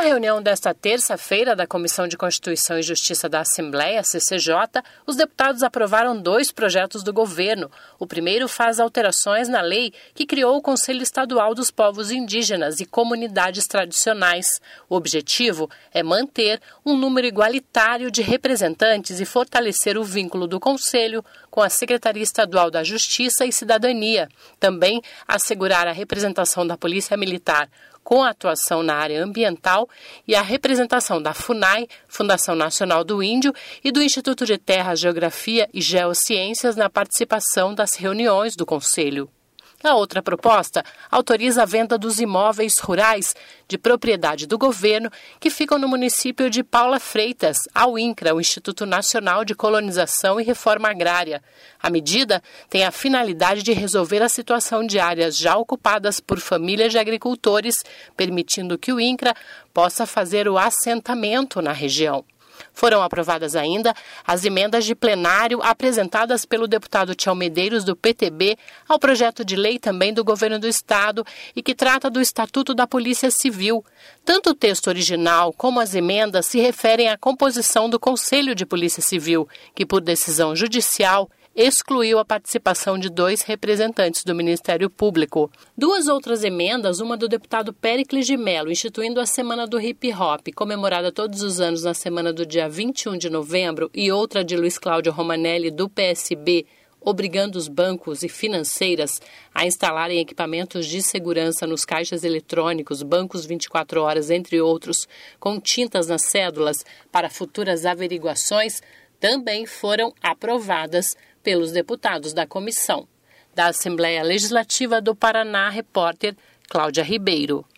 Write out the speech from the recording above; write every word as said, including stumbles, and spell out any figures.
Na reunião desta terça-feira da Comissão de Constituição e Justiça da Assembleia, C C J, os deputados aprovaram dois projetos do governo. O primeiro faz alterações na lei que criou o Conselho Estadual dos Povos Indígenas e Comunidades Tradicionais. O objetivo é manter um número igualitário de representantes e fortalecer o vínculo do Conselho com a Secretaria Estadual da Justiça e Cidadania. Também assegurar a representação da Polícia Militar com a atuação na área ambiental e a representação da FUNAI, Fundação Nacional do Índio, e do Instituto de Terra, Geografia e Geociências na participação das reuniões do Conselho. A outra proposta autoriza a venda dos imóveis rurais de propriedade do governo que ficam no município de Paula Freitas, ao INCRA, o Instituto Nacional de Colonização e Reforma Agrária. A medida tem a finalidade de resolver a situação de áreas já ocupadas por famílias de agricultores, permitindo que o INCRA possa fazer o assentamento na região. Foram aprovadas ainda as emendas de plenário apresentadas pelo deputado Tião Medeiros, do P T B, ao projeto de lei também do Governo do Estado e que trata do Estatuto da Polícia Civil. Tanto o texto original como as emendas se referem à composição do Conselho de Polícia Civil, que, por decisão judicial, excluiu a participação de dois representantes do Ministério Público. Duas outras emendas, uma do deputado Péricles de Mello, instituindo a Semana do Hip Hop, comemorada todos os anos na semana do dia vinte e um de novembro, e outra de Luiz Cláudio Romanelli, do P S B, obrigando os bancos e financeiras a instalarem equipamentos de segurança nos caixas eletrônicos, bancos vinte e quatro horas, entre outros, com tintas nas cédulas para futuras averiguações, também foram aprovadas pelos deputados da comissão. Da Assembleia Legislativa do Paraná, repórter Cláudia Ribeiro.